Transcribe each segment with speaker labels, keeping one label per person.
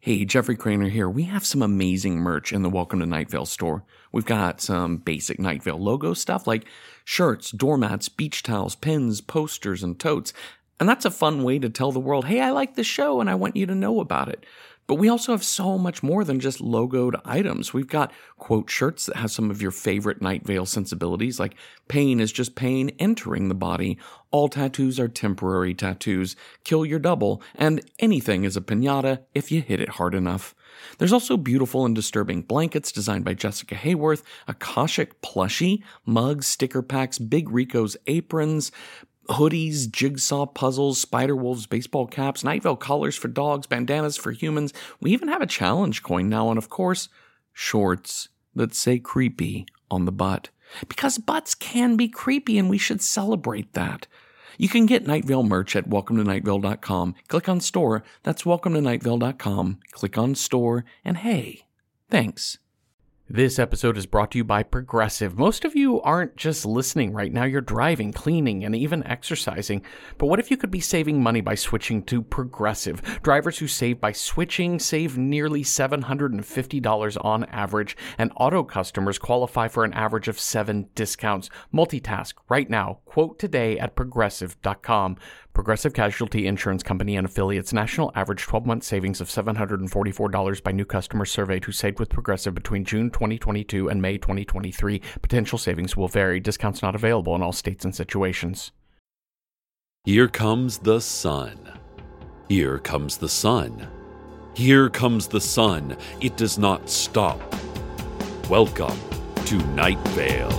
Speaker 1: Hey, Jeffrey Craner here. We have some amazing merch in the Welcome to Night Vale store. We've got some basic Night Vale logo stuff like shirts, doormats, beach towels, pins, posters, and totes. And that's a fun way to tell the world, hey, I like the show and I want you to know about it. But we also have so much more than just logoed items. We've got quote shirts that have some of your favorite Night Vale sensibilities, like pain is just pain entering the body, all tattoos are temporary tattoos, kill your double, and anything is a piñata if you hit it hard enough. There's also beautiful and disturbing blankets designed by Jessica Hayworth, Akashic plushie, mugs, sticker packs, Big Rico's aprons, hoodies, jigsaw puzzles, Spider-Wolves baseball caps, Night Vale collars for dogs, bandanas for humans. We even have a challenge coin now, and of course, shorts that say creepy on the butt. Because butts can be creepy, and we should celebrate that. You can get Night Vale merch at welcometonightvale.com. Click on store. That's welcometonightvale.com. Click on store, and hey, thanks.
Speaker 2: This episode is brought to you by Progressive. Most of you aren't just listening right now, you're driving, cleaning, and even exercising. But what if you could be saving money by switching to Progressive? Drivers who save by switching save nearly $750 on average, and auto customers qualify for an average of 7 discounts. Multitask right now. Quote today at Progressive.com. Progressive Casualty Insurance Company and affiliates. National average 12-month savings of $744 by new customers surveyed who saved with Progressive between June 2022 and May 2023. Potential savings will vary. Discounts not available in all states and situations.
Speaker 3: Here comes the sun. Here comes the sun. Here comes the sun. It does not stop. Welcome to Night Vale.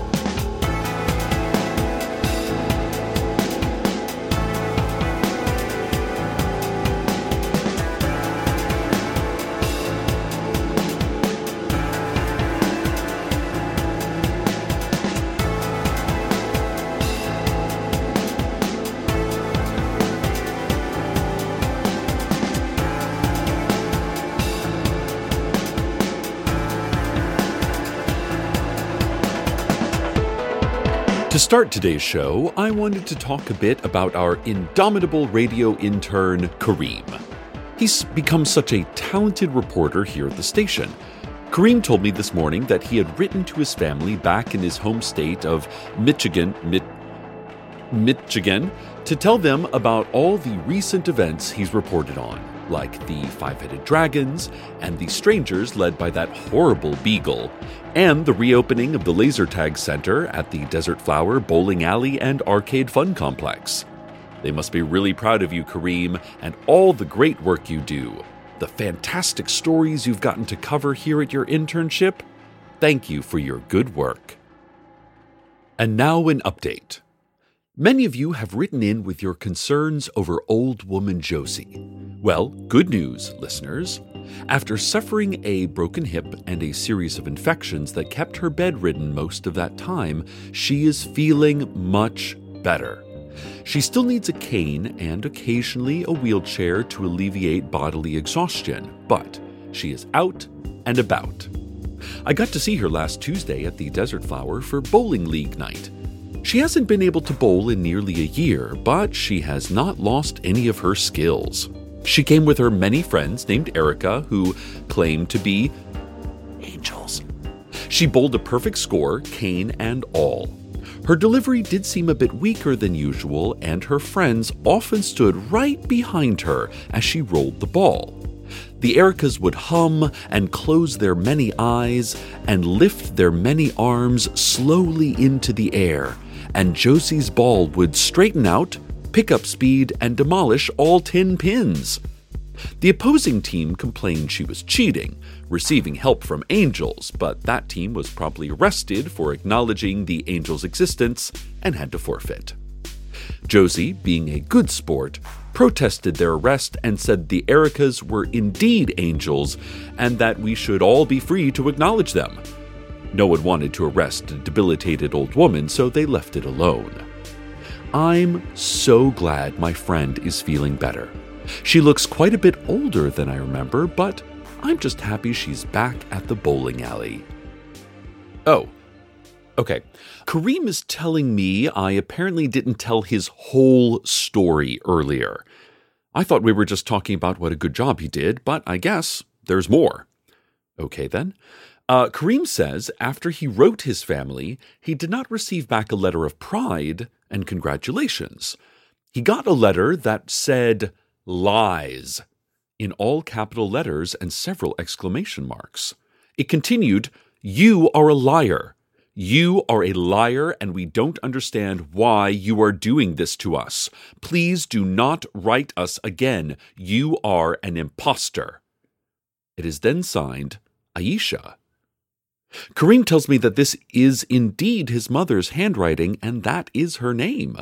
Speaker 3: To start today's show, I wanted to talk a bit about our indomitable radio intern, Kareem. He's become such a talented reporter here at the station. Kareem told me this morning that he had written to his family back in his home state of Michigan, to tell them about all the recent events he's reported on, like the five-headed dragons and the strangers led by that horrible beagle, and the reopening of the laser tag center at the Desert Flower Bowling Alley and Arcade Fun Complex. They must be really proud of you, Kareem, and all the great work you do. The fantastic stories you've gotten to cover here at your internship. Thank you for your good work. And now an update. Many of you have written in with your concerns over old woman Josie. Well, good news, listeners. After suffering a broken hip and a series of infections that kept her bedridden most of that time, she is feeling much better. She still needs a cane and occasionally a wheelchair to alleviate bodily exhaustion, but she is out and about. I got to see her last Tuesday at the Desert Flower for bowling league night. She hasn't been able to bowl in nearly a year, but she has not lost any of her skills. She came with her many friends named Erica, who claimed to be angels. She bowled a perfect score, cane and all. Her delivery did seem a bit weaker than usual, and her friends often stood right behind her as she rolled the ball. The Ericas would hum and close their many eyes and lift their many arms slowly into the air, and Josie's ball would straighten out, pick up speed, and demolish all 10 pins. The opposing team complained she was cheating, receiving help from angels, but that team was promptly arrested for acknowledging the angels' existence and had to forfeit. Josie, being a good sport, protested their arrest and said the Ericas were indeed angels and that we should all be free to acknowledge them. No one wanted to arrest a debilitated old woman, so they left it alone. I'm so glad my friend is feeling better. She looks quite a bit older than I remember, but I'm just happy she's back at the bowling alley. Oh, okay. Kareem is telling me I apparently didn't tell his whole story earlier. I thought we were just talking about what a good job he did, but I guess there's more. Okay, then. Kareem says after he wrote his family, he did not receive back a letter of pride and congratulations. He got a letter that said lies in all capital letters and several exclamation marks. It continued, "You are a liar. You are a liar, and we don't understand why you are doing this to us. Please do not write us again. You are an imposter." It is then signed, Aisha. Kareem tells me that this is indeed his mother's handwriting, and that is her name.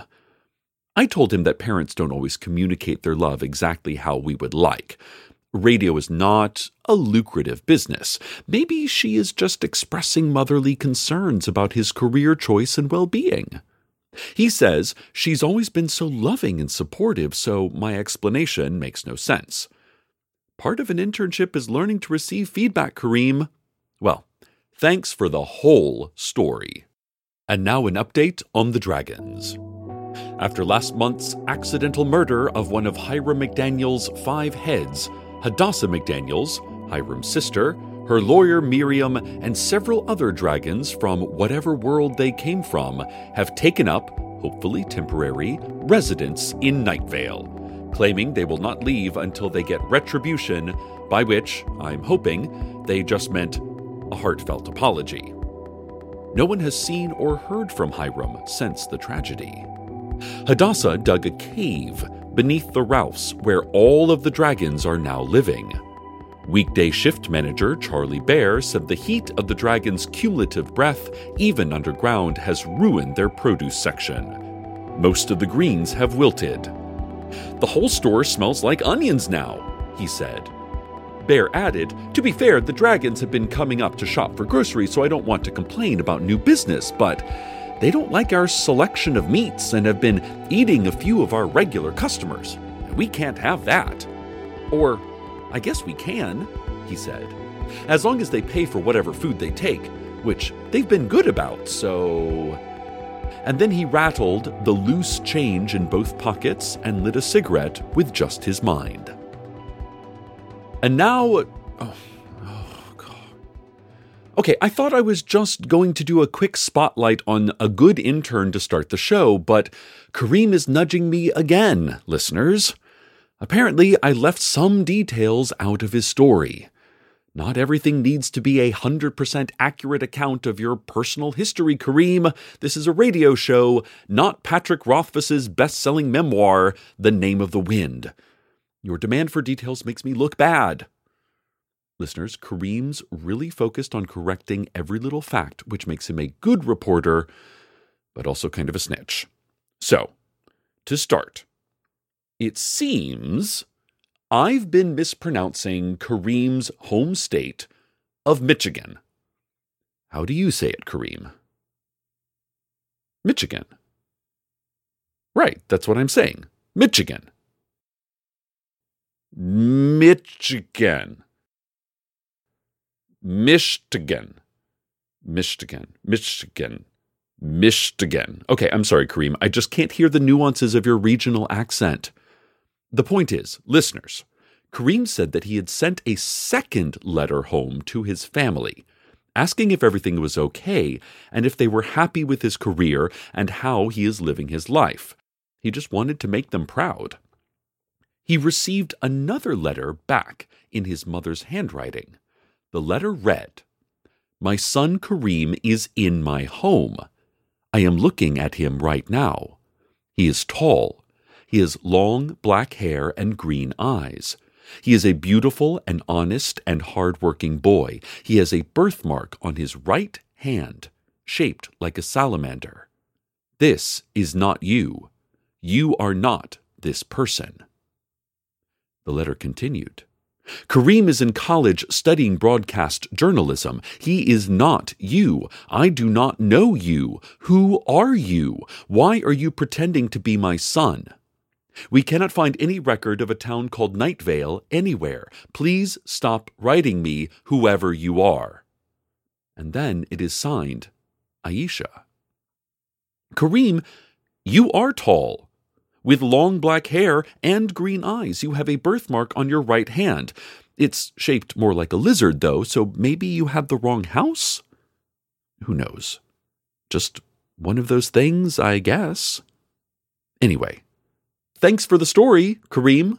Speaker 3: I told him that parents don't always communicate their love exactly how we would like. Radio is not a lucrative business. Maybe she is just expressing motherly concerns about his career choice and well-being. He says she's always been so loving and supportive, so my explanation makes no sense. Part of an internship is learning to receive feedback, Kareem. Well, thanks for the whole story. And now an update on the dragons. After last month's accidental murder of one of Hiram McDaniel's 5 heads, Hadassah McDaniels, Hiram's sister, her lawyer Miriam, and several other dragons from whatever world they came from have taken up, hopefully temporary, residence in Night Vale, claiming they will not leave until they get retribution, by which, I'm hoping, they just meant a heartfelt apology. No one has seen or heard from Hiram since the tragedy. Hadassah dug a cave beneath the Ralphs where all of the dragons are now living. Weekday shift manager Charlie Bear said the heat of the dragons' cumulative breath, even underground, has ruined their produce section. Most of the greens have wilted. "The whole store smells like onions now," he said. Bear added, "To be fair, the dragons have been coming up to shop for groceries, so I don't want to complain about new business, but they don't like our selection of meats and have been eating a few of our regular customers. We can't have that. Or, I guess we can," he said, "as long as they pay for whatever food they take, which they've been good about, so..." And then he rattled the loose change in both pockets and lit a cigarette with just his mind. And now... Okay, I thought I was just going to do a quick spotlight on a good intern to start the show, but Kareem is nudging me again, listeners. Apparently, I left some details out of his story. Not everything needs to be a 100% accurate account of your personal history, Kareem. This is a radio show, not Patrick Rothfuss's best-selling memoir, The Name of the Wind. Your demand for details makes me look bad. Listeners, Kareem's really focused on correcting every little fact, which makes him a good reporter, but also kind of a snitch. So, to start, it seems I've been mispronouncing Kareem's home state of Michigan. How do you say it, Kareem? Michigan. Right, that's what I'm saying. Michigan. Michigan. Michigan. Okay, I'm sorry, Kareem. I just can't hear the nuances of your regional accent. The point is, listeners, Kareem said that he had sent a second letter home to his family, asking if everything was okay and if they were happy with his career and how he is living his life. He just wanted to make them proud. He received another letter back in his mother's handwriting. The letter read, "My son Kareem is in my home. I am looking at him right now. He is tall. He has long black hair and green eyes. He is a beautiful and honest and hard-working boy. He has a birthmark on his right hand, shaped like a salamander. This is not you. You are not this person." The letter continued. "Kareem is in college studying broadcast journalism. He is not you. I do not know you. Who are you? Why are you pretending to be my son? We cannot find any record of a town called Night Vale anywhere. Please stop writing me, whoever you are." And then it is signed, Aisha. Kareem, you are tall. With long black hair and green eyes, you have a birthmark on your right hand. It's shaped more like a lizard, though, so maybe you have the wrong house? Who knows? Just one of those things, I guess. Anyway, thanks for the story, Kareem.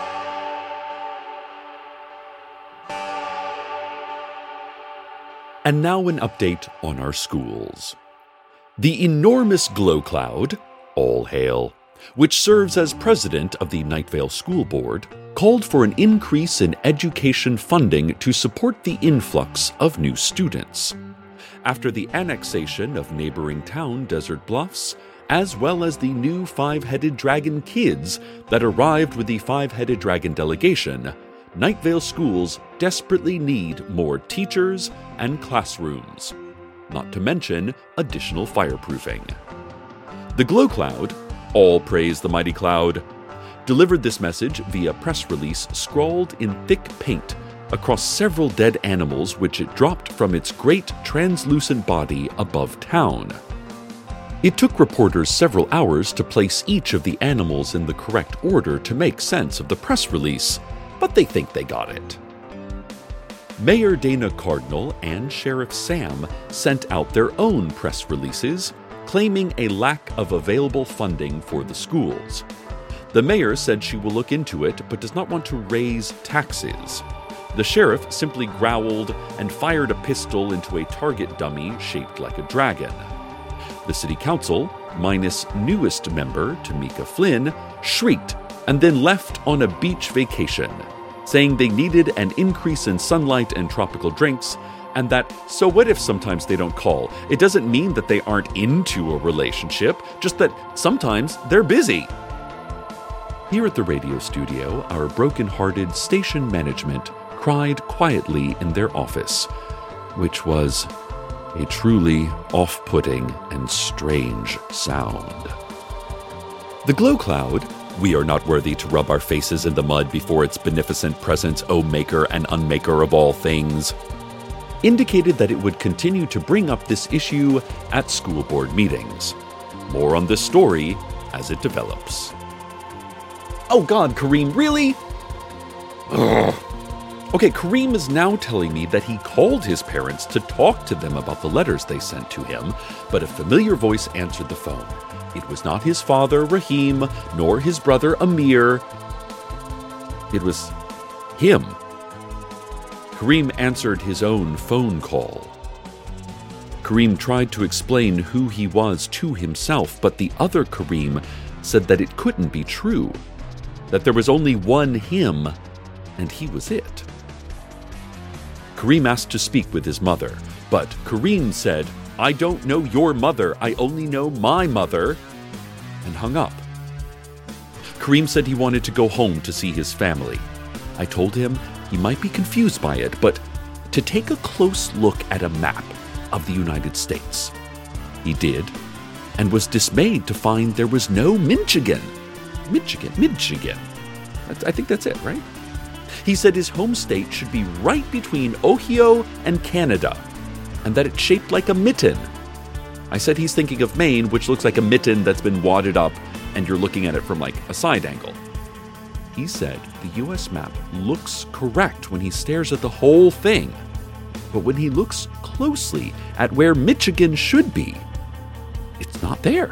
Speaker 3: And now an update on our schools. The enormous Glow Cloud, all hail, which serves as president of the Night Vale School Board, called for an increase in education funding to support the influx of new students. After the annexation of neighboring town Desert Bluffs, as well as the new Five-Headed Dragon kids that arrived with the Five-Headed Dragon delegation, Night Vale schools desperately need more teachers and classrooms, not to mention additional fireproofing. The Glow Cloud, all praise the mighty cloud, delivered this message via press release scrawled in thick paint across several dead animals which it dropped from its great translucent body above town. It took reporters several hours to place each of the animals in the correct order to make sense of the press release, but they think they got it. Mayor Dana Cardinal and Sheriff Sam sent out their own press releases, claiming a lack of available funding for the schools. The mayor said she will look into it, but does not want to raise taxes. The sheriff simply growled and fired a pistol into a target dummy shaped like a dragon. The city council, minus newest member Tamika Flynn, shrieked and then left on a beach vacation, saying they needed an increase in sunlight and tropical drinks, and that, so what if sometimes they don't call? It doesn't mean that they aren't into a relationship, just that sometimes they're busy. Here at the radio studio, our broken-hearted station management cried quietly in their office, which was a truly off-putting and strange sound. The Glow Cloud, we are not worthy to rub our faces in the mud before its beneficent presence, O maker and unmaker of all things, indicated that it would continue to bring up this issue at school board meetings. More on this story as it develops. Oh God, Kareem, really? Ugh. Okay, Kareem is now telling me that he called his parents to talk to them about the letters they sent to him, but a familiar voice answered the phone. It was not his father, Raheem, nor his brother, Amir. It was him. Kareem answered his own phone call. Kareem tried to explain who he was to himself, but the other Kareem said that it couldn't be true, that there was only one him, and he was it. Kareem asked to speak with his mother, but Kareem said, "I don't know your mother, I only know my mother," and hung up. Kareem said he wanted to go home to see his family. I told him he might be confused by it, but to take a close look at a map of the United States. He did, and was dismayed to find there was no Michigan. Michigan. I think that's it, right? He said his home state should be right between Ohio and Canada, and that it's shaped like a mitten. I said he's thinking of Maine, which looks like a mitten that's been wadded up, and you're looking at it from like a side angle. He said the US map looks correct when he stares at the whole thing, but when he looks closely at where Michigan should be, it's not there.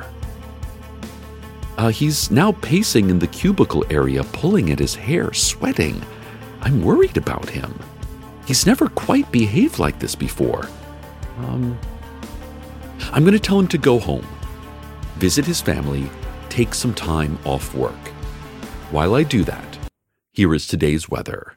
Speaker 3: He's now pacing in the cubicle area, pulling at his hair, sweating. I'm worried about him. He's never quite behaved like this before. I'm going to tell him to go home, visit his family, take some time off work. While I do that, here is today's weather.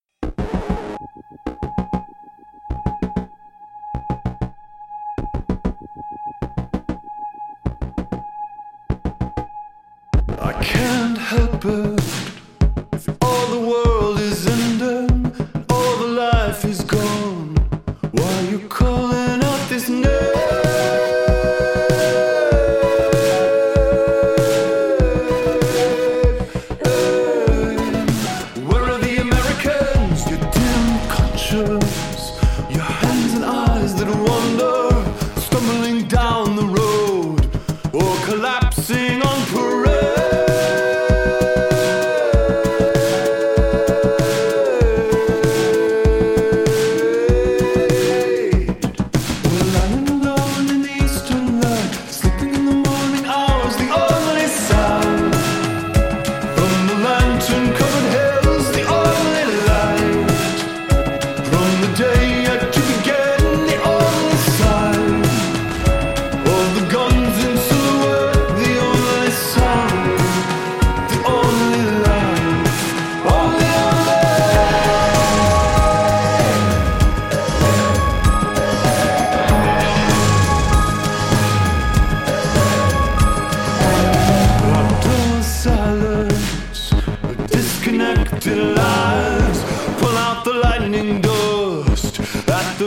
Speaker 4: I can't help it if all the world is ending, all the life is gone. Why are you calling out this name? Where are the Americans? Your dim conscience, your hands and eyes that wander, stumbling down the road or collapsing on parade.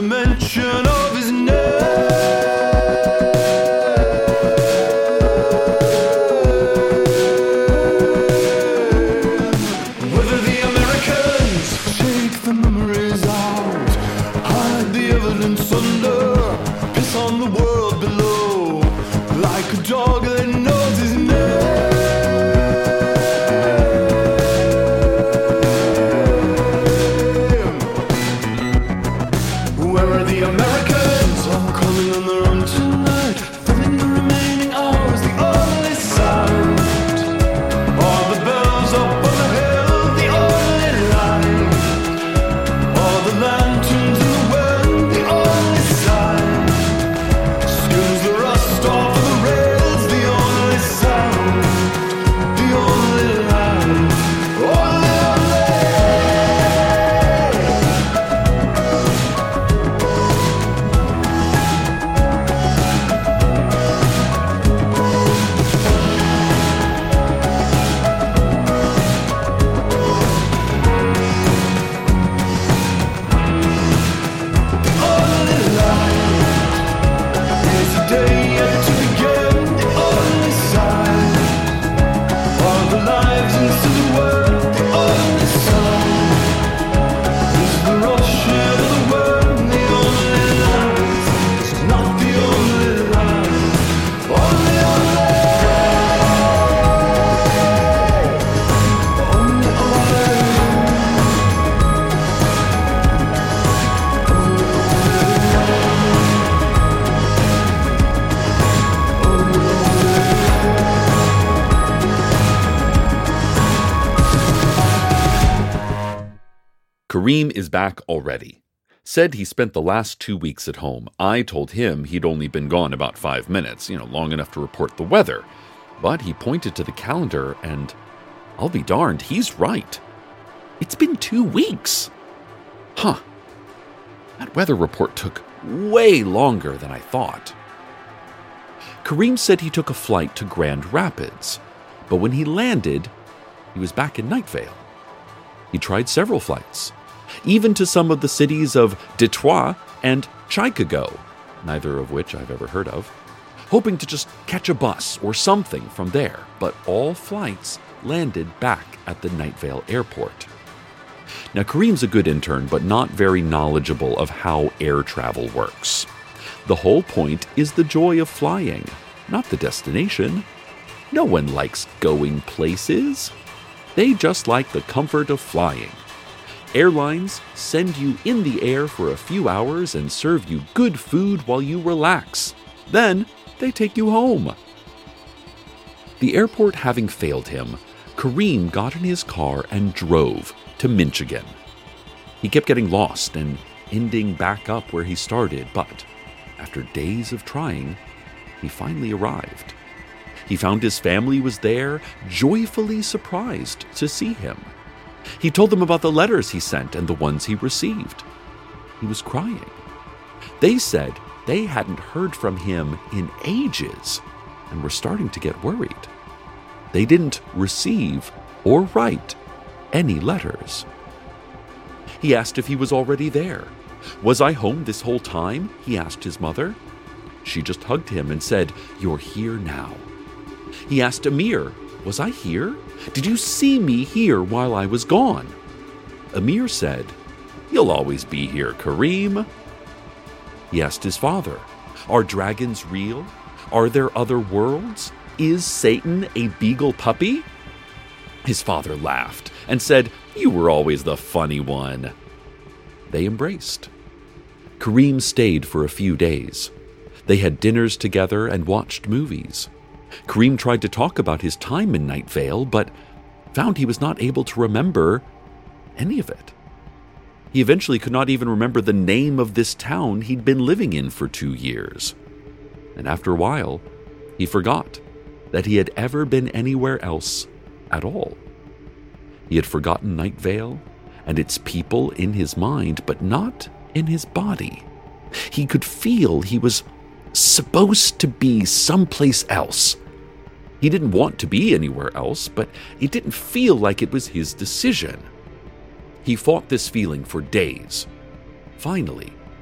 Speaker 4: mention of his name. Whether the Americans take the memories out, hide the evidence under, piss on the world below, like a dog that knows his name. Where are the Americans? All coming on their own tonight, filling the remaining hours, the only sound. All the bells up on the hill, the only light. All the lanterns in the wind, the only sign. Skims the rust off of the rails, the only sound. The only light. Only.
Speaker 3: Kareem is back already. Said he spent the last 2 weeks at home. I told him he'd only been gone about 5 minutes, long enough to report the weather. But he pointed to the calendar and, I'll be darned, he's right. It's been 2 weeks. Huh. That weather report took way longer than I thought. Kareem said he took a flight to Grand Rapids, but when he landed, he was back in Night Vale. He tried several flights, even to some of the cities of Detroit and Chicago, neither of which I've ever heard of, hoping to just catch a bus or something from there, but all flights landed back at the Night Vale airport. Now, Kareem's a good intern, but not very knowledgeable of how air travel works. The whole point is the joy of flying, not the destination. No one likes going places. They just like the comfort of flying. Airlines send you in the air for a few hours and serve you good food while you relax. Then they take you home. The airport having failed him, Kareem got in his car and drove to Michigan. He kept getting lost and ending back up where he started, but after days of trying, he finally arrived. He found his family was there, joyfully surprised to see him. He told them about the letters he sent and the ones he received. He was crying. They said they hadn't heard from him in ages and were starting to get worried. They didn't receive or write any letters. He asked if he was already there. "Was I home this whole time?" he asked his mother. She just hugged him and said, "You're here now." He asked Amir, "Was I here? Did you see me here while I was gone?" Amir said, "You'll always be here, Kareem." He asked his father, "Are dragons real? Are there other worlds? Is Satan a beagle puppy?" His father laughed and said, "You were always the funny one." They embraced. Kareem stayed for a few days. They had dinners together and watched movies. Kareem tried to talk about his time in Night Vale, but found he was not able to remember any of it. He eventually could not even remember the name of this town he'd been living in for 2 years. And after a while, he forgot that he had ever been anywhere else at all. He had forgotten Night Vale and its people in his mind, but not in his body. He could feel he was supposed to be someplace else. He didn't want to be anywhere else, but it didn't feel like it was his decision. He fought this feeling for days. Finally,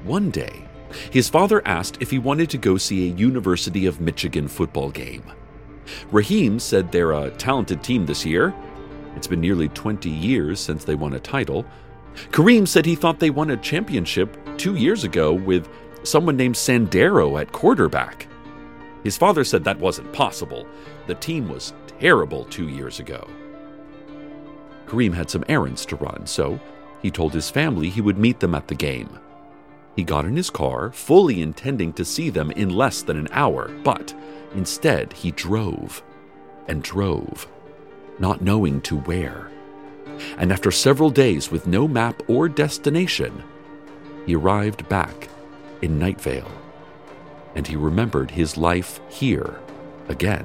Speaker 3: One day, his father asked if he wanted to go see a University of Michigan football game. Raheem said they're a talented team this year. It's been nearly 20 years since they won a title. Kareem said he thought they won a championship 2 years ago with someone named Sandero at quarterback. His father said that wasn't possible. The team was terrible 2 years ago. Kareem had some errands to run, so he told his family he would meet them at the game. He got in his car, fully intending to see them in less than an hour, but instead he drove and drove, not knowing to where. And after several days with no map or destination, he arrived back in Night Vale, and he remembered his life here again.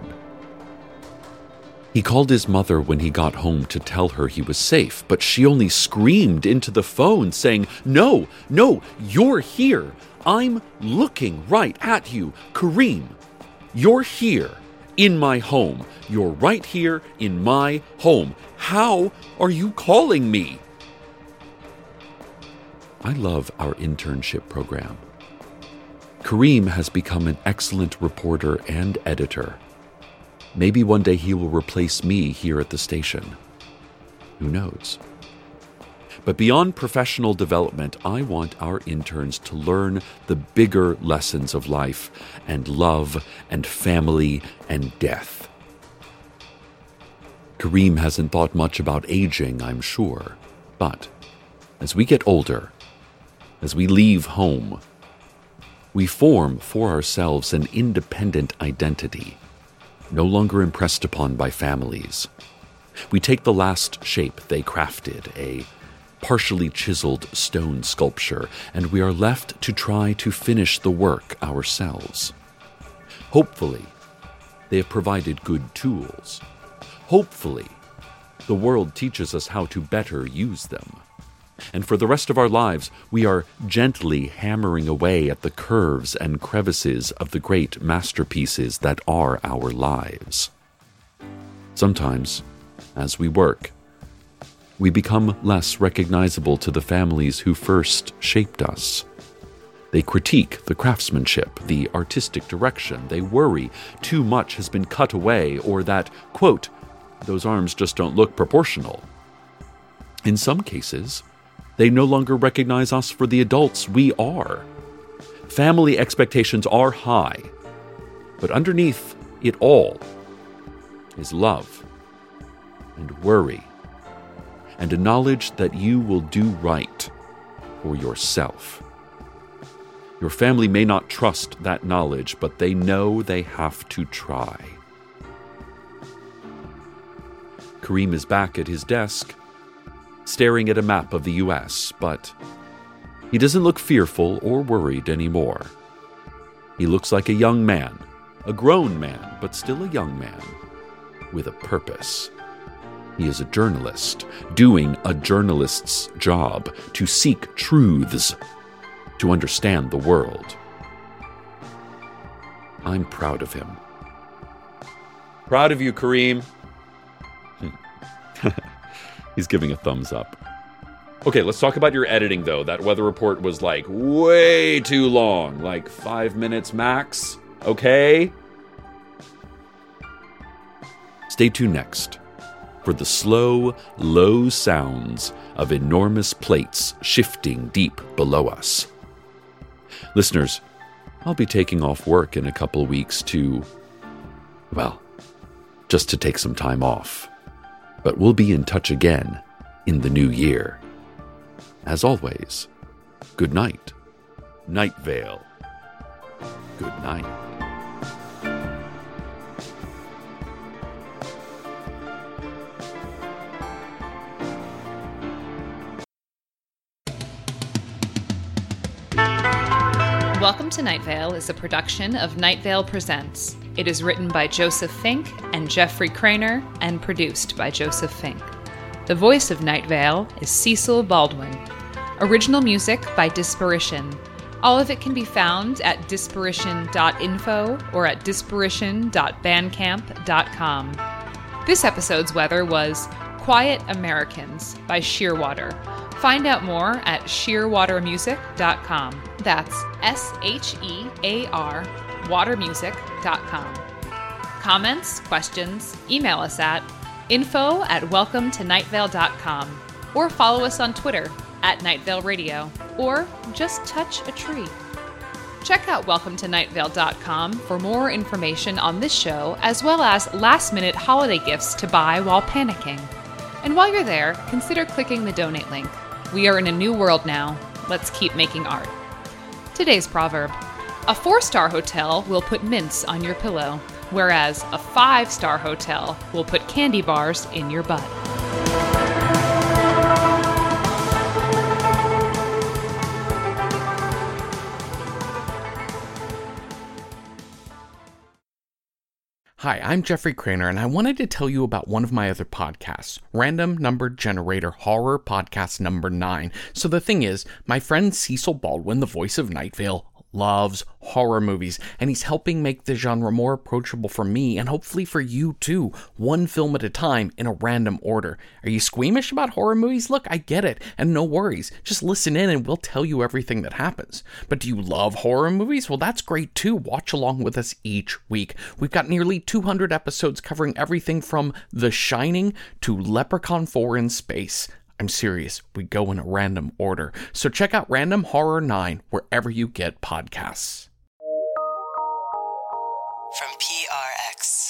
Speaker 3: He called his mother when he got home to tell her he was safe, but she only screamed into the phone saying, No, you're here. I'm looking right at you. Kareem, you're here in my home. You're right here in my home. How are you calling me? I love our internship program. Kareem has become an excellent reporter and editor. Maybe one day he will replace me here at the station. Who knows? But beyond professional development, I want our interns to learn the bigger lessons of life and love and family and death. Kareem hasn't thought much about aging, I'm sure. But as we get older, as we leave home, we form for ourselves an independent identity, no longer impressed upon by families. We take the last shape they crafted, a partially chiseled stone sculpture, and we are left to try to finish the work ourselves. Hopefully, they have provided good tools. Hopefully, the world teaches us how to better use them. And for the rest of our lives, we are gently hammering away at the curves and crevices of the great masterpieces that are our lives. Sometimes, as we work, we become less recognizable to the families who first shaped us. They critique the craftsmanship, the artistic direction. They worry too much has been cut away, or that, quote, those arms just don't look proportional. In some cases, they no longer recognize us for the adults we are. Family expectations are high, but underneath it all is love and worry and a knowledge that you will do right for yourself. Your family may not trust that knowledge, but they know they have to try. Kareem is back at his desk, staring at a map of the U.S., but he doesn't look fearful or worried anymore. He looks like a young man, a grown man, but still a young man, with a purpose. He is a journalist, doing a journalist's job, to seek truths, to understand the world. I'm proud of him. Proud of you, Kareem. He's giving a thumbs up. Okay, let's talk about your editing, though. That weather report was, way too long. 5 minutes max. Okay? Stay tuned next for the slow, low sounds of enormous plates shifting deep below us. Listeners, I'll be taking off work in a couple weeks just to take some time off. But we'll be in touch again in the new year. As always, good night, Night Vale. Good night.
Speaker 5: Welcome to Night Vale is a production of Night Vale Presents. It is written by Joseph Fink and Jeffrey Craner and produced by Joseph Fink. The voice of Night Vale is Cecil Baldwin. Original music by Disparition. All of it can be found at disparition.info or at disparition.bandcamp.com. This episode's weather was Quiet Americans by Shearwater. Find out more at shearwatermusic.com. That's SHEAR watermusic.com. Comments, questions, email us at info@welcometonightvale.com or follow us on Twitter @Nightvale Radio, or just touch a tree. Check out welcometonightvale.com for more information on this show, as well as last-minute holiday gifts to buy while panicking. And while you're there, consider clicking the donate link. We are in a new world now. Let's keep making art. Today's proverb: a 4-star hotel will put mints on your pillow, whereas a 5-star hotel will put candy bars in your butt.
Speaker 2: Hi, I'm Jeffrey Craner, and I wanted to tell you about one of my other podcasts, Random Number Generator Horror Podcast number 9. So the thing is, my friend Cecil Baldwin, the voice of Night Vale, loves horror movies, and he's helping make the genre more approachable for me and hopefully for you too, one film at a time in a random order. Are you squeamish about horror movies? Look, I get it, and no worries. Just listen in and we'll tell you everything that happens. But do you love horror movies? Well, that's great too. Watch along with us each week. We've got nearly 200 episodes covering everything from The Shining to Leprechaun 4 in space. I'm serious, we go in a random order. So check out Random Horror 9 wherever you get podcasts.
Speaker 6: From PRX.